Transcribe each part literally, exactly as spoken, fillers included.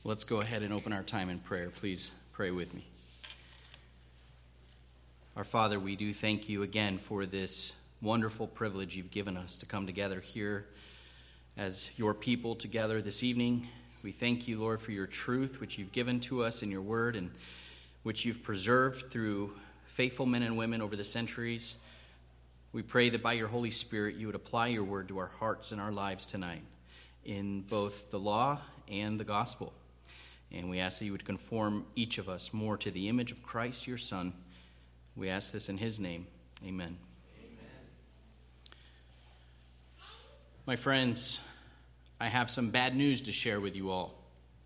Let's go ahead and open our time in prayer. Please pray with me. Our Father, we do thank you again for this wonderful privilege you've given us to come together here as your people together this evening. We thank you, Lord, for your truth, which you've given to us in your word and which you've preserved through faithful men and women over the centuries. We pray that by your Holy Spirit you would apply your word to our hearts and our lives tonight in both the law and the gospel. And we ask that you would conform each of us more to the image of Christ, your Son. We ask this in his name. Amen. Amen. My friends, I have some bad news to share with you all.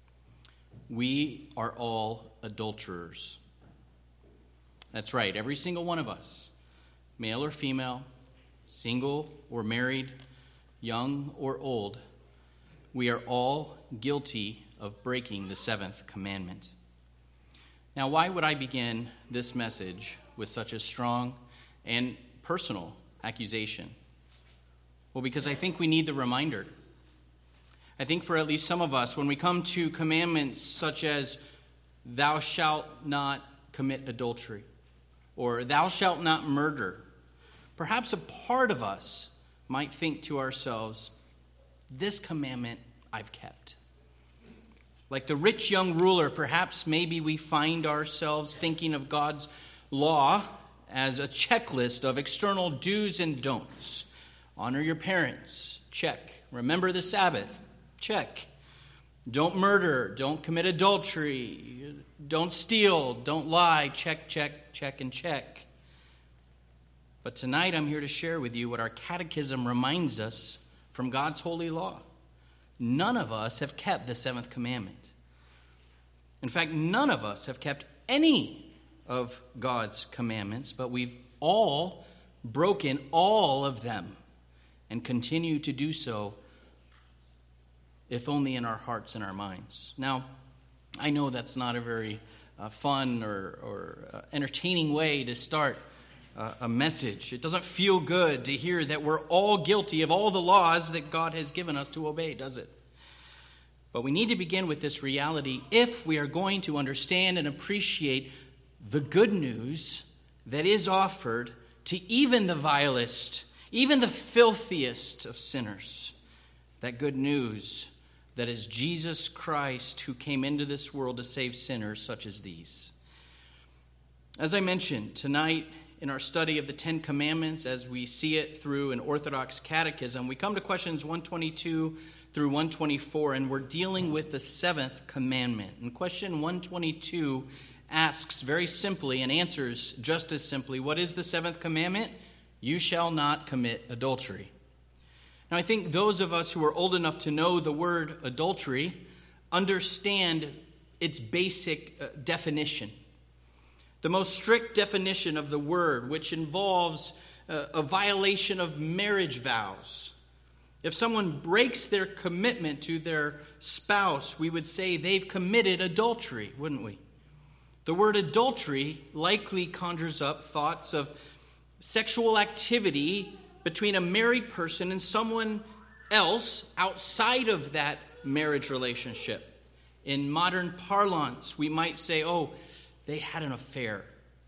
We are all adulterers. That's right, every single one of us, male or female, single or married, young or old, we are all guilty of breaking the seventh commandment. Now, why would I begin this message with such a strong and personal accusation? Well, because I think we need the reminder. I think for at least some of us, when we come to commandments such as thou shalt not commit adultery or thou shalt not murder, perhaps a part of us might think to ourselves, this commandment I've kept. Like the rich young ruler, perhaps maybe we find ourselves thinking of God's law as a checklist of external do's and don'ts. Honor your parents, check. Remember the Sabbath, check. Don't murder, don't commit adultery, don't steal, don't lie, check, check, check, and check. But tonight I'm here to share with you what our catechism reminds us from God's holy law. None of us have kept the seventh commandment. In fact, none of us have kept any of God's commandments, but we've all broken all of them and continue to do so, if only in our hearts and our minds. Now, I know that's not a very uh, fun or, or uh, entertaining way to start uh, a message. It doesn't feel good to hear that we're all guilty of all the laws that God has given us to obey, does it? But we need to begin with this reality if we are going to understand and appreciate the good news that is offered to even the vilest, even the filthiest of sinners. That good news that is Jesus Christ who came into this world to save sinners such as these. As I mentioned, tonight in our study of the Ten Commandments, as we see it through an Orthodox catechism, we come to questions one twenty-two through one twenty-four, and we're dealing with the seventh commandment. And question one twenty-two asks very simply and answers just as simply, what is the seventh commandment? You shall not commit adultery. Now, I think those of us who are old enough to know the word adultery understand its basic uh, definition. The most strict definition of the word, which involves uh, a violation of marriage vows. If someone breaks their commitment to their spouse, we would say they've committed adultery, wouldn't we? The word adultery likely conjures up thoughts of sexual activity between a married person and someone else outside of that marriage relationship. In modern parlance, we might say, oh, they had an affair.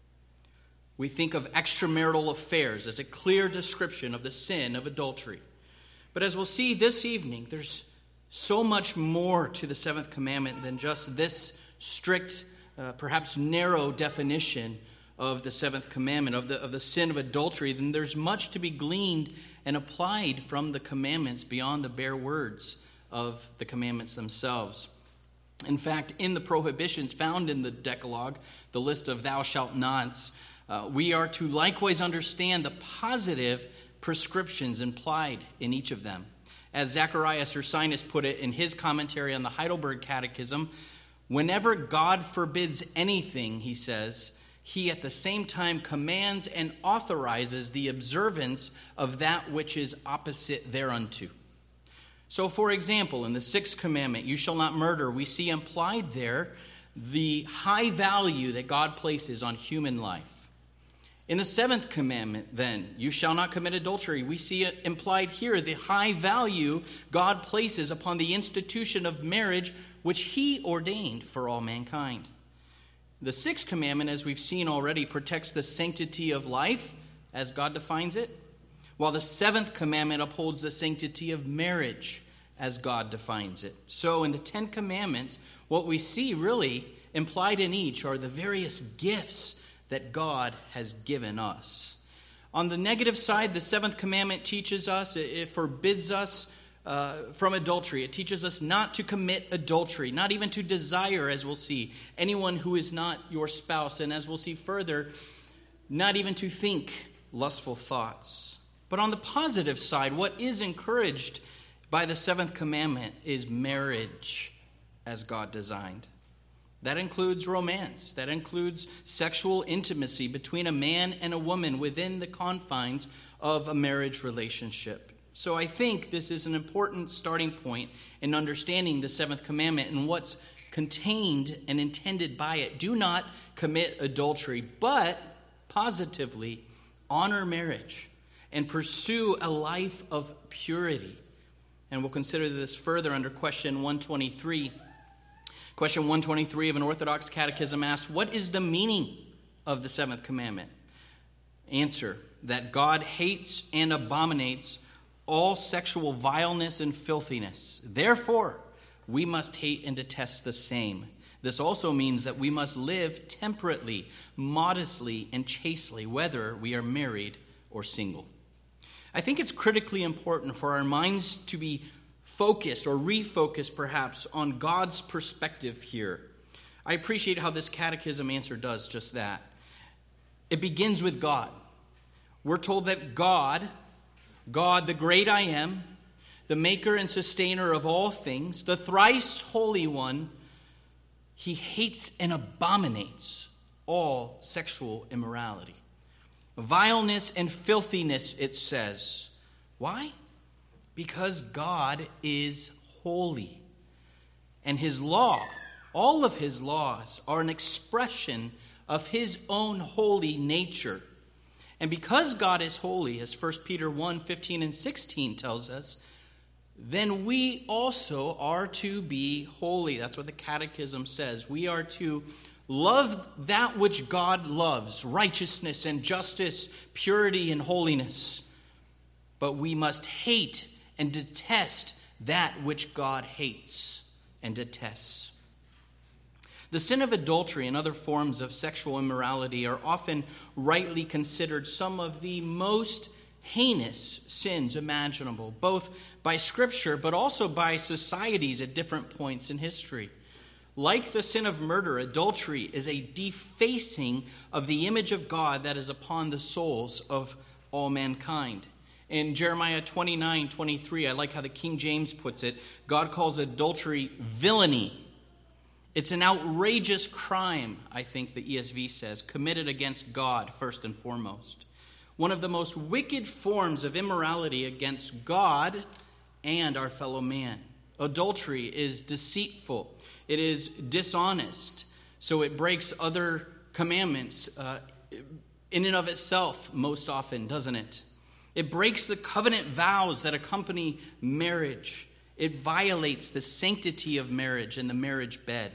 We think of extramarital affairs as a clear description of the sin of adultery. But as we'll see this evening, there's so much more to the seventh commandment than just this strict, uh, perhaps narrow definition of the seventh commandment, of the, of the sin of adultery. Then there's much to be gleaned and applied from the commandments beyond the bare words of the commandments themselves. In fact, in the prohibitions found in the Decalogue, the list of thou shalt nots, uh, we are to likewise understand the positive prescriptions implied in each of them. As Zacharias Ursinus put it in his commentary on the Heidelberg Catechism, whenever God forbids anything, he says, he at the same time commands and authorizes the observance of that which is opposite thereunto. So, for example, in the sixth commandment, you shall not murder, we see implied there the high value that God places on human life. In the seventh commandment, then, you shall not commit adultery, we see it implied here the high value God places upon the institution of marriage, which he ordained for all mankind. The sixth commandment, as we've seen already, protects the sanctity of life, as God defines it, while the seventh commandment upholds the sanctity of marriage, as God defines it. So in the Ten Commandments, what we see really implied in each are the various gifts that God has given us. On the negative side, the seventh commandment teaches us, it forbids us uh, from adultery. It teaches us not to commit adultery, not even to desire, as we'll see, anyone who is not your spouse. And as we'll see further, not even to think lustful thoughts. But on the positive side, what is encouraged by the seventh commandment is marriage as God designed. That includes romance. That includes sexual intimacy between a man and a woman within the confines of a marriage relationship. So I think this is an important starting point in understanding the seventh commandment and what's contained and intended by it. Do not commit adultery, but positively honor marriage and pursue a life of purity. And we'll consider this further under question one twenty-three. Question one twenty-three of an Orthodox Catechism asks, what is the meaning of the seventh commandment? Answer, that God hates and abominates all sexual vileness and filthiness. Therefore, we must hate and detest the same. This also means that we must live temperately, modestly, and chastely, whether we are married or single. I think it's critically important for our minds to be focused or refocused perhaps on God's perspective here. I appreciate how this catechism answer does just that. It begins with God. We're told that God, God the great I am, the maker and sustainer of all things, the thrice holy one, he hates and abominates all sexual immorality. Vileness and filthiness, it says. Why? Because God is holy. And his law, all of his laws, are an expression of his own holy nature. And because God is holy, as First Peter one, fifteen and sixteen tells us, then we also are to be holy. That's what the Catechism says. We are to love that which God loves, righteousness and justice, purity and holiness. But we must hate and detest that which God hates and detests. The sin of adultery and other forms of sexual immorality are often rightly considered some of the most heinous sins imaginable, both by Scripture but also by societies at different points in history. Like the sin of murder, adultery is a defacing of the image of God that is upon the souls of all mankind. In Jeremiah twenty-nine twenty-three, I like how the King James puts it, God calls adultery villainy. It's an outrageous crime, I think the E S V says, committed against God first and foremost. One of the most wicked forms of immorality against God and our fellow man. Adultery is deceitful. It is dishonest. So it breaks other commandments uh, in and of itself most often, doesn't it? It breaks the covenant vows that accompany marriage. It violates the sanctity of marriage and the marriage bed.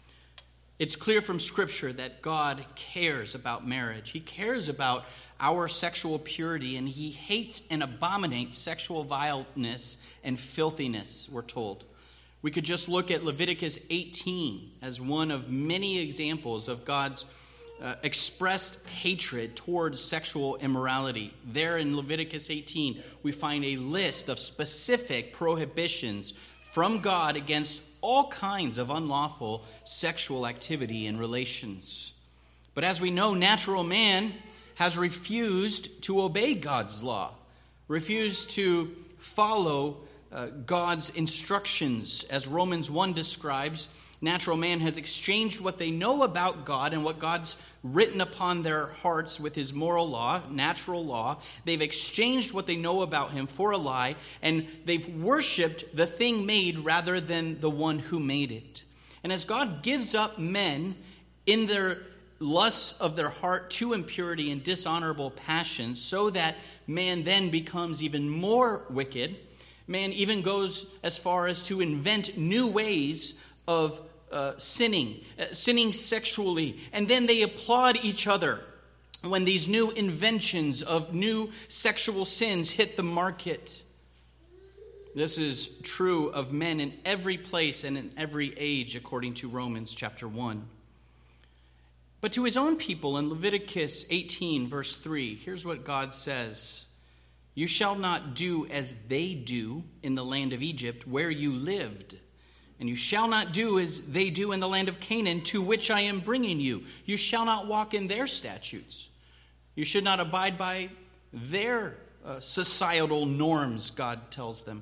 It's clear from Scripture that God cares about marriage. He cares about our sexual purity, and he hates and abominates sexual vileness and filthiness, we're told. We could just look at Leviticus eighteen as one of many examples of God's Uh, expressed hatred towards sexual immorality. There in Leviticus eighteen, we find a list of specific prohibitions from God against all kinds of unlawful sexual activity and relations. But as we know, natural man has refused to obey God's law, refused to follow uh, God's instructions. As Romans one describes, natural man has exchanged what they know about God and what God's written upon their hearts with his moral law, natural law. They've exchanged what they know about him for a lie, and they've worshipped the thing made rather than the one who made it. And as God gives up men in their lusts of their heart to impurity and dishonorable passions, so that man then becomes even more wicked. Man even goes as far as to invent new ways of uh, sinning, uh, sinning sexually, and then they applaud each other when these new inventions of new sexual sins hit the market. This is true of men in every place and in every age, according to Romans chapter one. But to his own people in Leviticus eighteen, verse three, here's what God says. You shall not do as they do in the land of Egypt, where you lived. And you shall not do as they do in the land of Canaan, to which I am bringing you. You shall not walk in their statutes. You should not abide by their uh, societal norms, God tells them.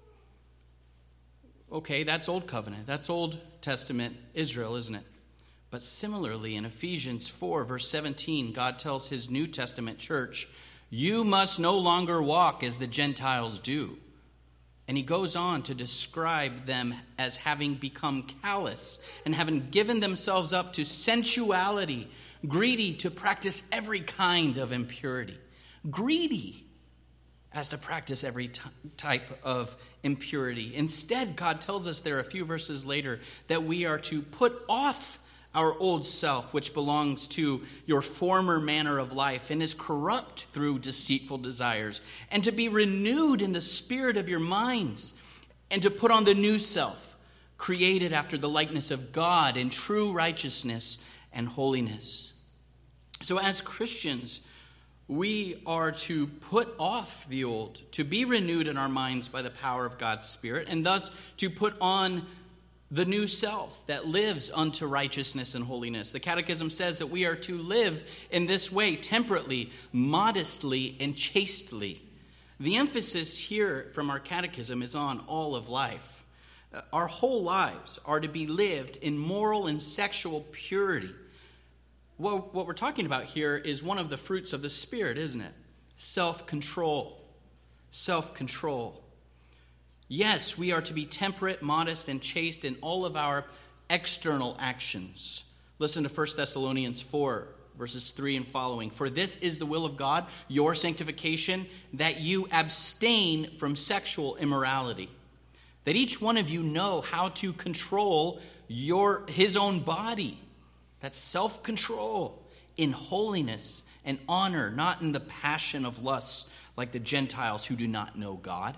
Okay, that's Old Covenant. That's Old Testament Israel, isn't it? But similarly, in Ephesians four, verse seventeen, God tells his New Testament church, you must no longer walk as the Gentiles do. And he goes on to describe them as having become callous and having given themselves up to sensuality, greedy to practice every kind of impurity. Greedy as to practice every t- type of impurity. Instead, God tells us there a few verses later that we are to put off our old self, which belongs to your former manner of life and is corrupt through deceitful desires, and to be renewed in the spirit of your minds, and to put on the new self, created after the likeness of God in true righteousness and holiness. So as Christians, we are to put off the old, to be renewed in our minds by the power of God's Spirit, and thus to put on the new self that lives unto righteousness and holiness. The Catechism says that we are to live in this way temperately, modestly, and chastely. The emphasis here from our Catechism is on all of life. Uh, our whole lives are to be lived in moral and sexual purity. Well, what we're talking about here is one of the fruits of the Spirit, isn't it? Self-control. Self-control. Yes, we are to be temperate, modest, and chaste in all of our external actions. Listen to First Thessalonians four, verses three and following. For this is the will of God, your sanctification, that you abstain from sexual immorality, that each one of you know how to control your his own body. That's self-control in holiness and honor, not in the passion of lust like the Gentiles who do not know God.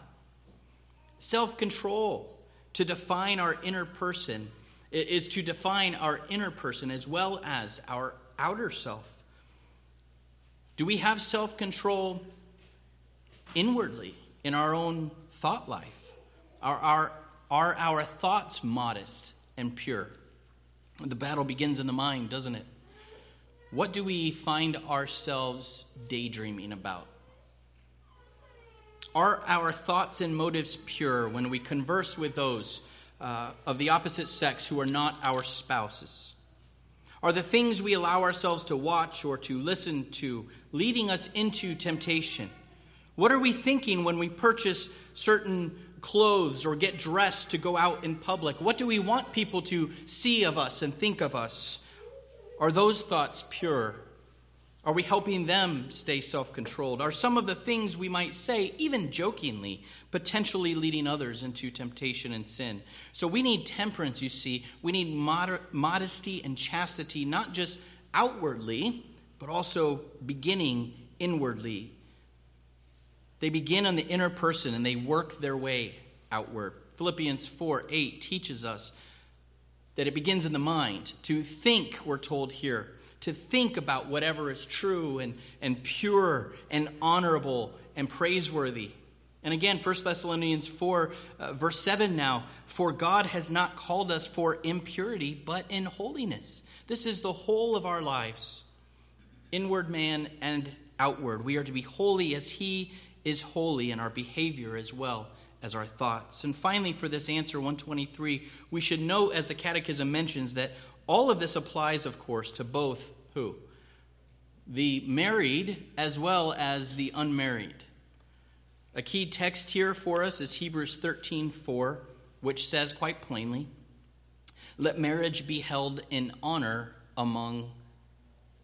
Self-control, to define our inner person, is to define our inner person as well as our outer self. Do we have self-control inwardly in our own thought life? Are our, are our thoughts modest and pure? The battle begins in the mind, doesn't it? What do we find ourselves daydreaming about? Are our thoughts and motives pure when we converse with those uh, of the opposite sex who are not our spouses? Are the things we allow ourselves to watch or to listen to leading us into temptation? What are we thinking when we purchase certain clothes or get dressed to go out in public? What do we want people to see of us and think of us? Are those thoughts pure? Are we helping them stay self-controlled? Are some of the things we might say, even jokingly, potentially leading others into temptation and sin? So we need temperance, you see. We need moder- modesty and chastity, not just outwardly, but also beginning inwardly. They begin on the inner person and they work their way outward. Philippians four eight teaches us that it begins in the mind. To think, we're told here, to think about whatever is true and, and pure and honorable and praiseworthy. And again, First Thessalonians four, uh, verse seven now, for God has not called us for impurity, but in holiness. This is the whole of our lives, inward man and outward. We are to be holy as he is holy in our behavior as well as our thoughts. And finally, for this answer, one twenty-three, we should note, as the Catechism mentions, that all of this applies, of course, to both who? The married as well as the unmarried. A key text here for us is Hebrews thirteen four, which says quite plainly, let marriage be held in honor among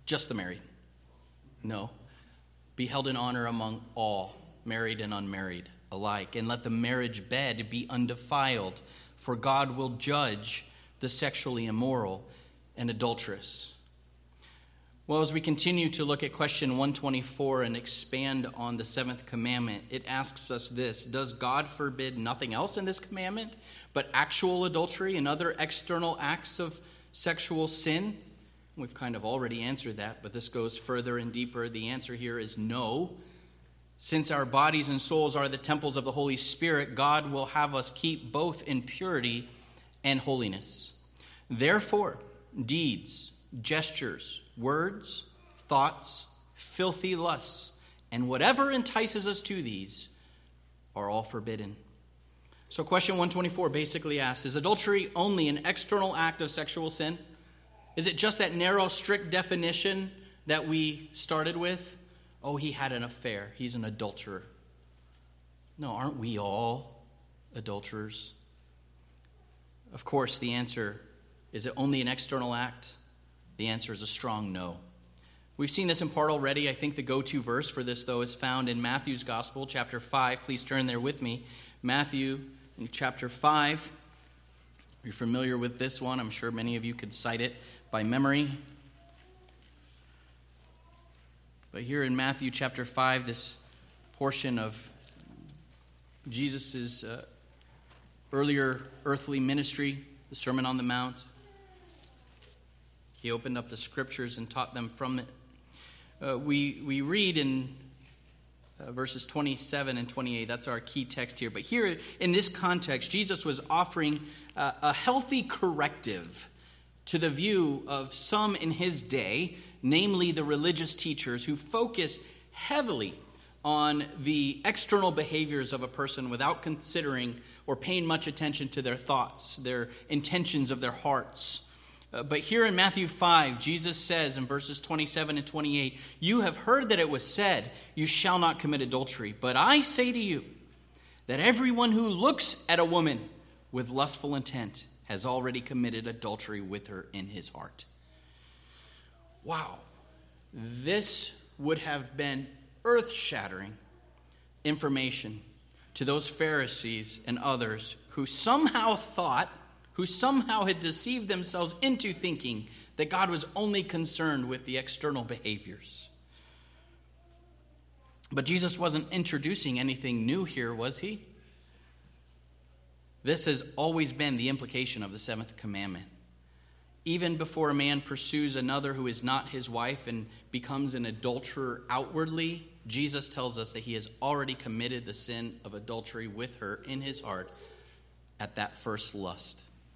just the married. No. Be held in honor among all, married and unmarried alike. And let the marriage bed be undefiled, for God will judge the sexually immoral and adulterous. Well, as we continue to look at question one twenty-four and expand on the seventh commandment, it asks us this: does God forbid nothing else in this commandment but actual adultery and other external acts of sexual sin? We've kind of already answered that, but this goes further and deeper. The answer here is no. Since our bodies and souls are the temples of the Holy Spirit, God will have us keep both in purity and holiness. Therefore, deeds, gestures, words, thoughts, filthy lusts, and whatever entices us to these are all forbidden. So question one twenty-four basically asks, is adultery only an external act of sexual sin? Is it just that narrow, strict definition that we started with? Oh, he had an affair. He's an adulterer. No, aren't we all adulterers? Of course, the answer, is it only an external act? The answer is a strong no. We've seen this in part already. I think the go-to verse for this, though, is found in Matthew's Gospel, chapter five. Please turn there with me. Matthew in chapter five. You're familiar with this one. I'm sure many of you could cite it by memory. But here in Matthew chapter five, this portion of Jesus' uh, earlier earthly ministry, the Sermon on the Mount, he opened up the scriptures and taught them from it. Uh, we, we read in uh, verses twenty-seven and twenty-eight, that's our key text here. But here in this context, Jesus was offering uh, a healthy corrective to the view of some in his day, namely the religious teachers who focused heavily on the external behaviors of a person without considering or paying much attention to their thoughts, their intentions of their hearts. Uh, but here in Matthew five, Jesus says in verses twenty-seven and twenty-eight, you have heard that it was said, you shall not commit adultery. But I say to you that everyone who looks at a woman with lustful intent has already committed adultery with her in his heart. Wow. This would have been earth-shattering information to those Pharisees and others who somehow thought, who somehow had deceived themselves into thinking that God was only concerned with the external behaviors. But Jesus wasn't introducing anything new here, was he? This has always been the implication of the seventh commandment. Even before a man pursues another who is not his wife and becomes an adulterer outwardly, Jesus tells us that he has already committed the sin of adultery with her in his heart at that first lust.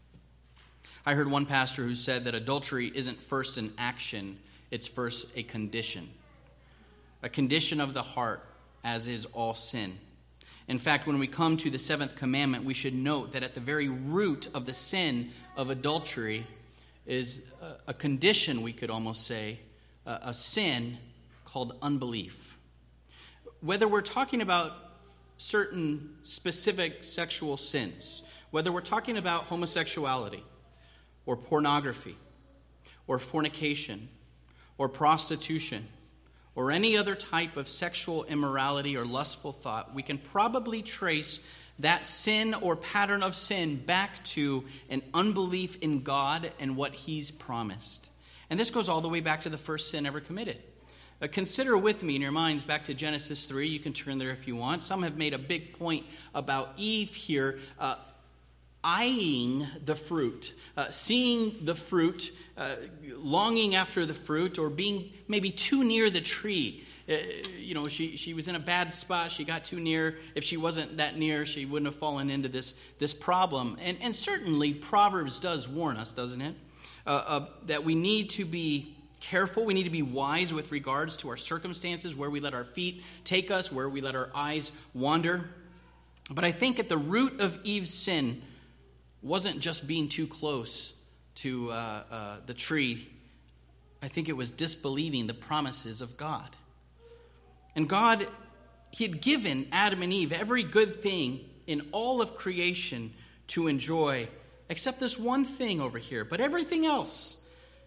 I heard one pastor who said that adultery isn't first an action, it's first a condition. A condition of the heart, as is all sin. In fact, when we come to the seventh commandment, we should note that at the very root of the sin of adultery is a condition, we could almost say, a sin called unbelief. Whether we're talking about certain specific sexual sins, whether we're talking about homosexuality or pornography or fornication or prostitution or any other type of sexual immorality or lustful thought, we can probably trace that sin or pattern of sin back to an unbelief in God and what he's promised. And this goes all the way back to the first sin ever committed. Uh, consider with me in your minds back to Genesis three. You can turn there if you want. Some have made a big point about Eve here uh, eyeing the fruit, uh, seeing the fruit, uh, longing after the fruit, or being maybe too near the tree. Uh, you know, she, she was in a bad spot. She got too near. If she wasn't that near, she wouldn't have fallen into this, this problem. And, and certainly Proverbs does warn us, doesn't it? Uh, uh, that we need to be careful. We need to be wise with regards to our circumstances, where we let our feet take us, where we let our eyes wander. But I think at the root of Eve's sin wasn't just being too close to uh, uh, the tree. I think it was disbelieving the promises of God. And God, he had given Adam and Eve every good thing in all of creation to enjoy, except this one thing over here. But everything else,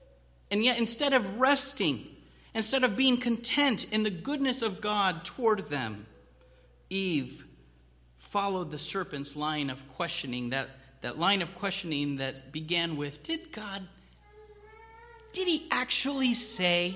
And yet instead of resting, instead of being content in the goodness of God toward them, Eve followed the serpent's line of questioning, that, that line of questioning that began with, did God, did he actually say?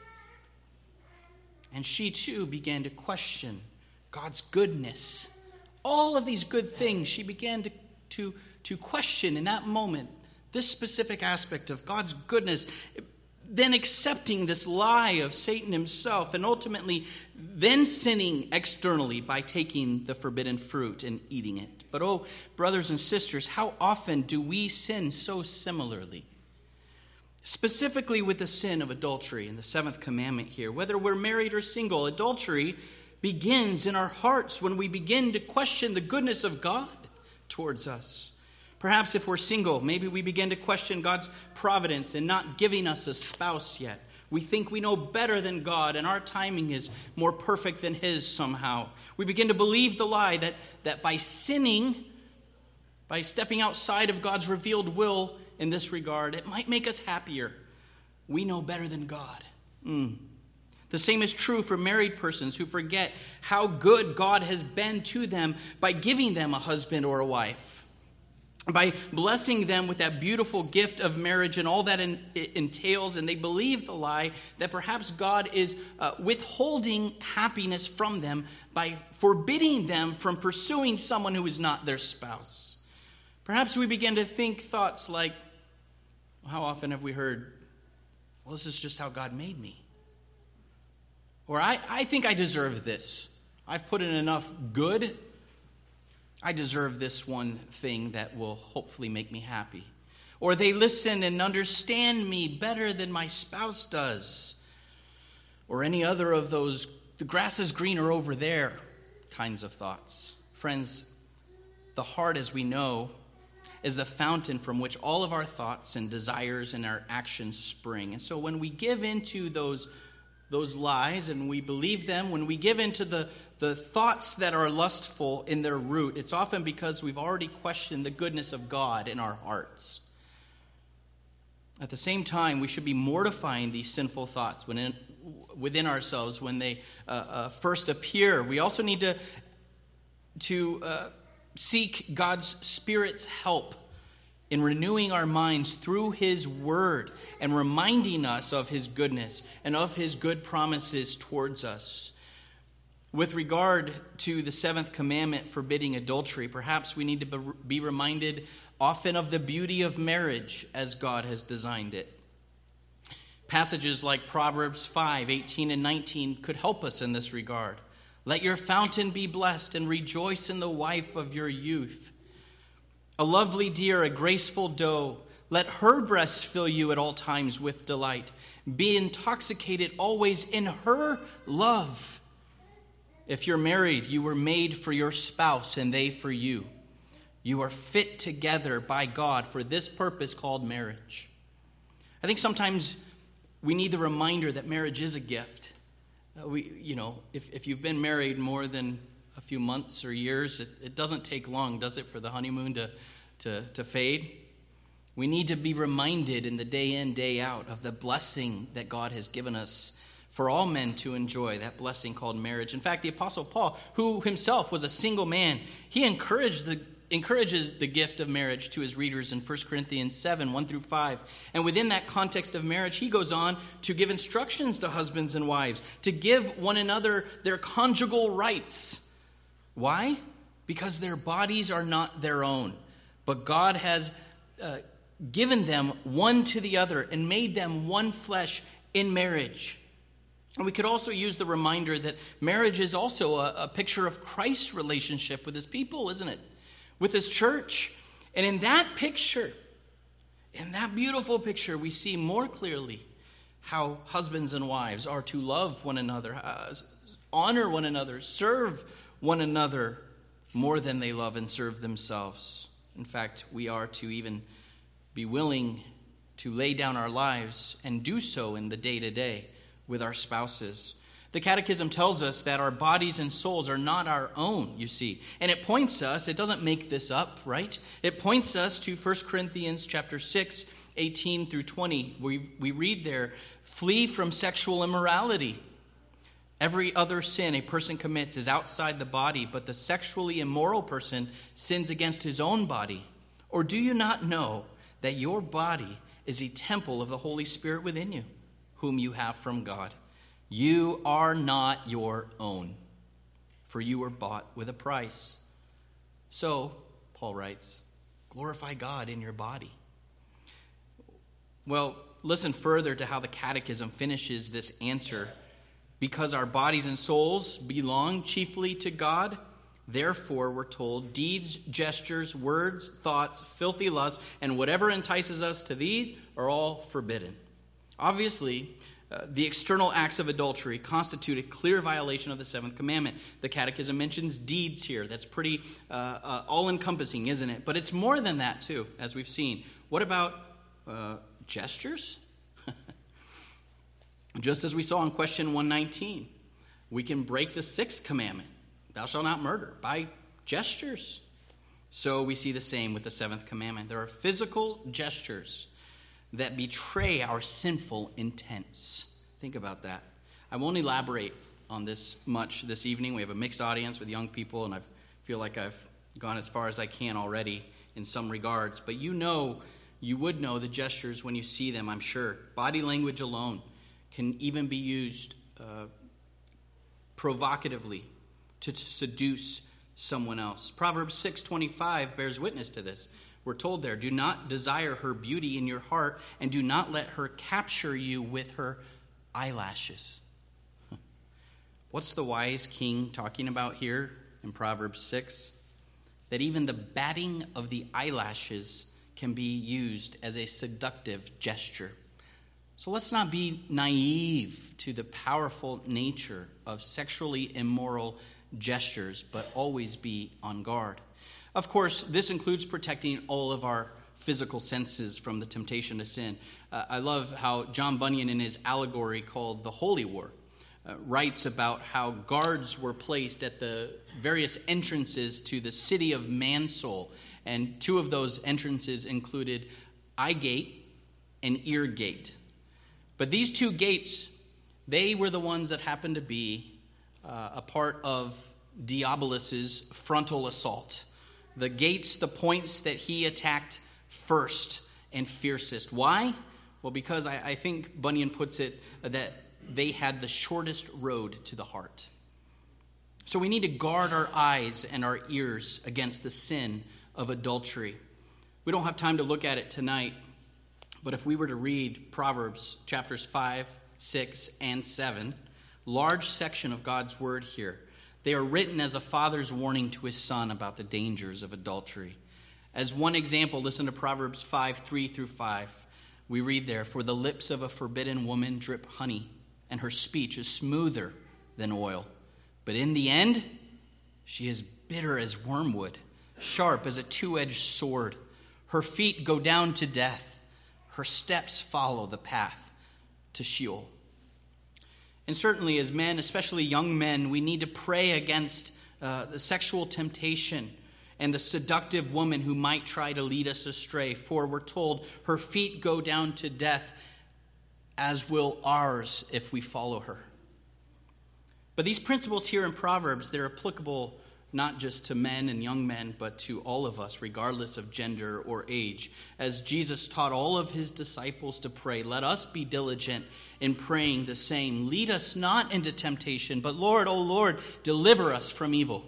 And she too began to question God's goodness. All of these good things she began to, to, to question in that moment, this specific aspect of God's goodness, then accepting this lie of Satan himself, and ultimately then sinning externally by taking the forbidden fruit and eating it. But oh, brothers and sisters, how often do we sin so similarly? Specifically with the sin of adultery in the seventh commandment here. Whether we're married or single, adultery begins in our hearts when we begin to question the goodness of God towards us. Perhaps if we're single, maybe we begin to question God's providence in not giving us a spouse yet. We think we know better than God, and our timing is more perfect than his somehow. We begin to believe the lie that, that by sinning, by stepping outside of God's revealed will in this regard, it might make us happier. We know better than God. Mm. The same is true for married persons who forget how good God has been to them by giving them a husband or a wife, by blessing them with that beautiful gift of marriage and all that in, it entails, and they believe the lie that perhaps God is uh, withholding happiness from them by forbidding them from pursuing someone who is not their spouse. Perhaps we begin to think thoughts like, how often have we heard, well, this is just how God made me. Or I, I think I deserve this. I've put in enough good. I deserve this one thing that will hopefully make me happy. Or they listen and understand me better than my spouse does. Or any other of those, the grass is greener over there kinds of thoughts. Friends, the heart, as we know, is the fountain from which all of our thoughts and desires and our actions spring. And so when we give into those, those lies and we believe them, when we give into the The thoughts that are lustful in their root, it's often because we've already questioned the goodness of God in our hearts. At the same time, we should be mortifying these sinful thoughts when in, within ourselves when they uh, uh, first appear. We also need to, to uh, seek God's Spirit's help in renewing our minds through His Word and reminding us of His goodness and of His good promises towards us. With regard to the seventh commandment forbidding adultery, perhaps we need to be reminded often of the beauty of marriage as God has designed it. Passages like Proverbs five, eighteen and nineteen could help us in this regard. Let your fountain be blessed and rejoice in the wife of your youth. A lovely deer, a graceful doe, let her breasts fill you at all times with delight. Be intoxicated always in her love. If you're married, you were made for your spouse and they for you. You are fit together by God for this purpose called marriage. I think sometimes we need the reminder that marriage is a gift. Uh, we, you know, if, if you've been married more than a few months or years, it, it doesn't take long, does it, for the honeymoon to, to, to fade? We need to be reminded in the day in, day out of the blessing that God has given us for all men to enjoy, that blessing called marriage. In fact, the Apostle Paul, who himself was a single man, he encouraged the, encourages the gift of marriage to his readers in First Corinthians seven, one through five. And within that context of marriage, he goes on to give instructions to husbands and wives, to give one another their conjugal rights. Why? Because their bodies are not their own, but God has uh, given them one to the other and made them one flesh in marriage. And we could also use the reminder that marriage is also a, a picture of Christ's relationship with his people, isn't it? With his church. And in that picture, in that beautiful picture, we see more clearly how husbands and wives are to love one another, uh, honor one another, serve one another more than they love and serve themselves. In fact, we are to even be willing to lay down our lives and do so in the day-to-day with our spouses. The Catechism tells us that our bodies and souls are not our own, you see. And it points us, it doesn't make this up, right? It points us to First Corinthians chapter six eighteen through twenty, we, we read there, flee from sexual immorality. Every other sin a person commits is outside the body, but the sexually immoral person sins against his own body. Or do you not know that your body is a temple of the Holy Spirit within you, whom you have from God? You are not your own, for you were bought with a price. So, Paul writes, glorify God in your body. Well, listen further to how the Catechism finishes this answer. Because our bodies and souls belong chiefly to God, therefore, we're told, deeds, gestures, words, thoughts, filthy lusts, and whatever entices us to these are all forbidden. Obviously, uh, the external acts of adultery constitute a clear violation of the seventh commandment. The Catechism mentions deeds here. That's pretty uh, uh, all-encompassing, isn't it? But it's more than that, too, as we've seen. What about uh, gestures? Just as we saw in question one nineteen, we can break the sixth commandment, thou shalt not murder, by gestures. So we see the same with the seventh commandment. There are physical gestures that betray our sinful intents. Think about that. I won't elaborate on this much this evening. We have a mixed audience with young people, and I feel like I've gone as far as I can already in some regards. But you know, you would know the gestures when you see them, I'm sure. Body language alone can even be used uh, provocatively to, to seduce someone else. Proverbs six twenty-five bears witness to this. We're told there, do not desire her beauty in your heart, and do not let her capture you with her eyelashes. What's the wise king talking about here in Proverbs six? That even the batting of the eyelashes can be used as a seductive gesture. So let's not be naive to the powerful nature of sexually immoral gestures, but always be on guard. Of course, this includes protecting all of our physical senses from the temptation to sin. Uh, I love how John Bunyan, in his allegory called The Holy War, uh, writes about how guards were placed at the various entrances to the city of Mansoul. And two of those entrances included eye gate and ear gate. But these two gates, they were the ones that happened to be uh, a part of Diabolus's frontal assault. The gates, the points that he attacked first and fiercest. Why? Well, because I, I think Bunyan puts it that they had the shortest road to the heart. So we need to guard our eyes and our ears against the sin of adultery. We don't have time to look at it tonight. But if we were to read Proverbs chapters five, six, and seven, large section of God's word here, they are written as a father's warning to his son about the dangers of adultery. As one example, listen to Proverbs five, three through five. We read there, for the lips of a forbidden woman drip honey, and her speech is smoother than oil. But in the end, she is bitter as wormwood, sharp as a two-edged sword. Her feet go down to death. Her steps follow the path to Sheol. And certainly as men, especially young men, we need to pray against uh, the sexual temptation and the seductive woman who might try to lead us astray. For we're told her feet go down to death, as will ours if we follow her. But these principles here in Proverbs, they're applicable not just to men and young men, but to all of us, regardless of gender or age. As Jesus taught all of his disciples to pray, let us be diligent in praying the same. Lead us not into temptation, but Lord, O Lord, deliver us from evil.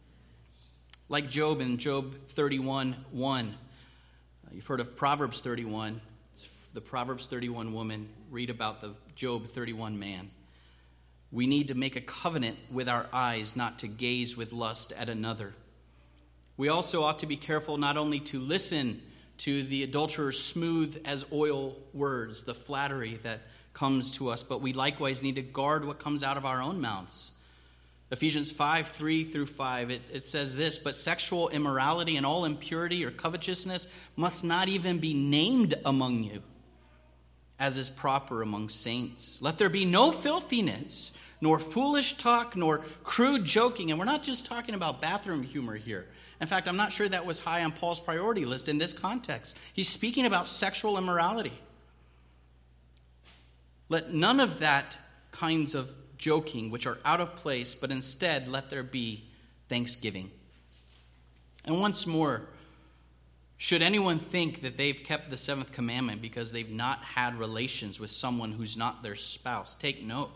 Like Job in Job thirty-one one. You've heard of Proverbs thirty-one. It's the Proverbs thirty-one woman. Read about the Job thirty-one man. We need to make a covenant with our eyes not to gaze with lust at another. We also ought to be careful not only to listen to the adulterer's smooth as oil words, the flattery that comes to us, but we likewise need to guard what comes out of our own mouths. Ephesians five, three through five, it, it says this, but sexual immorality and all impurity or covetousness must not even be named among you, as is proper among saints. Let there be no filthiness, nor foolish talk, nor crude joking. And we're not just talking about bathroom humor here. In fact, I'm not sure that was high on Paul's priority list in this context. He's speaking about sexual immorality. Let none of that kinds of joking, which are out of place, but instead let there be thanksgiving. And once more, should anyone think that they've kept the seventh commandment because they've not had relations with someone who's not their spouse, take note.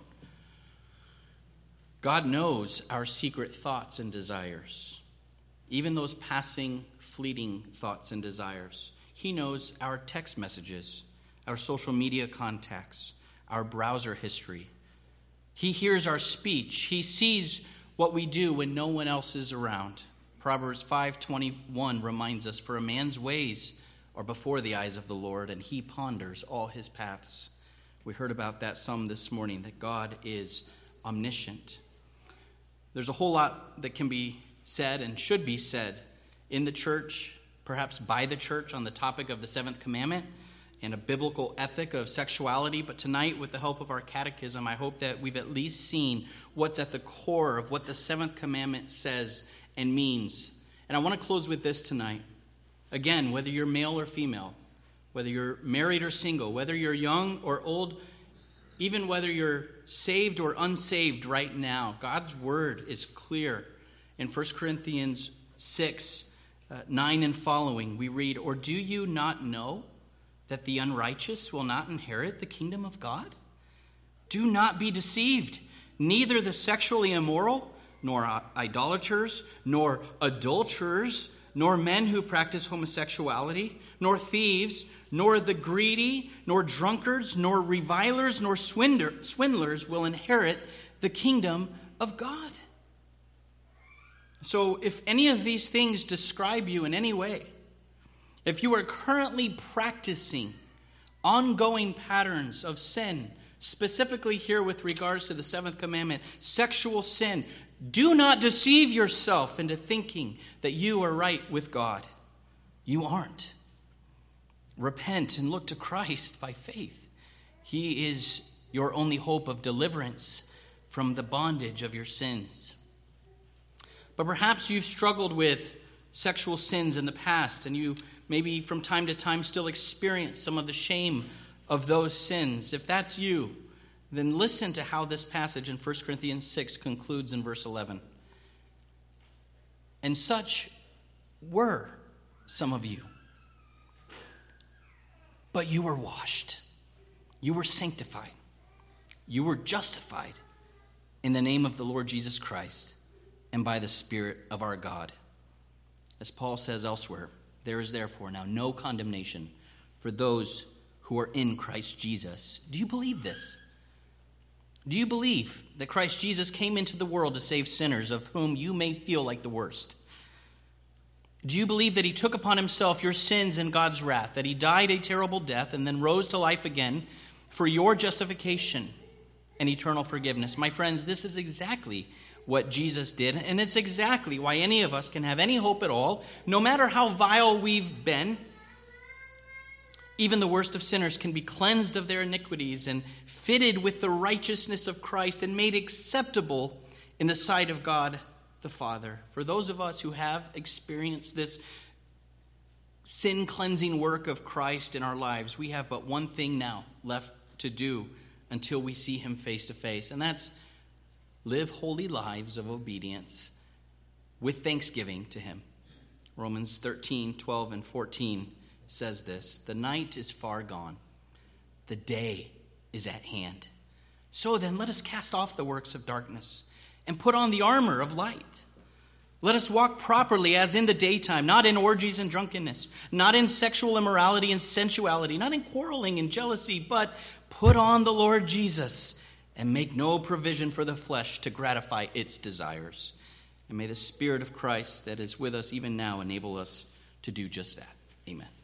God knows our secret thoughts and desires, even those passing, fleeting thoughts and desires. He knows our text messages, our social media contacts, our browser history. He hears our speech. He sees what we do when no one else is around. Proverbs five twenty-one reminds us, for a man's ways are before the eyes of the Lord, and he ponders all his paths. We heard about that some this morning, that God is omniscient. There's a whole lot that can be said and should be said in the church, perhaps by the church, on the topic of the seventh commandment and a biblical ethic of sexuality. But tonight, with the help of our catechism, I hope that we've at least seen what's at the core of what the seventh commandment says and means. And I want to close with this tonight. Again, whether you're male or female, whether you're married or single, whether you're young or old, even whether you're saved or unsaved right now, God's word is clear. In First Corinthians six, uh, nine and following, we read, or do you not know that the unrighteous will not inherit the kingdom of God? Do not be deceived. Neither the sexually immoral, nor idolaters, nor adulterers, nor men who practice homosexuality, nor thieves, nor the greedy, nor drunkards, nor revilers, nor swindlers will inherit the kingdom of God. So if any of these things describe you in any way, if you are currently practicing ongoing patterns of sin, specifically here with regards to the seventh commandment, sexual sin, do not deceive yourself into thinking that you are right with God. You aren't. Repent and look to Christ by faith. He is your only hope of deliverance from the bondage of your sins. But perhaps you've struggled with sexual sins in the past, and you maybe from time to time still experience some of the shame of those sins. If that's you, then listen to how this passage in First Corinthians six concludes in verse eleven. And such were some of you. But you were washed. You were sanctified. You were justified in the name of the Lord Jesus Christ and by the Spirit of our God. As Paul says elsewhere, there is therefore now no condemnation for those who are in Christ Jesus. Do you believe this? Do you believe that Christ Jesus came into the world to save sinners, of whom you may feel like the worst? Do you believe that he took upon himself your sins and God's wrath, that he died a terrible death and then rose to life again for your justification and eternal forgiveness? My friends, this is exactly what Jesus did, and it's exactly why any of us can have any hope at all, no matter how vile we've been. Even the worst of sinners can be cleansed of their iniquities and fitted with the righteousness of Christ and made acceptable in the sight of God the Father. For those of us who have experienced this sin-cleansing work of Christ in our lives, we have but one thing now left to do until we see him face to face, and that's live holy lives of obedience with thanksgiving to him. Romans thirteen, twelve, and fourteen says this, the night is far gone, the day is at hand. So then let us cast off the works of darkness and put on the armor of light. Let us walk properly as in the daytime, not in orgies and drunkenness, not in sexual immorality and sensuality, not in quarreling and jealousy, but put on the Lord Jesus and make no provision for the flesh to gratify its desires. And may the Spirit of Christ that is with us even now enable us to do just that. Amen.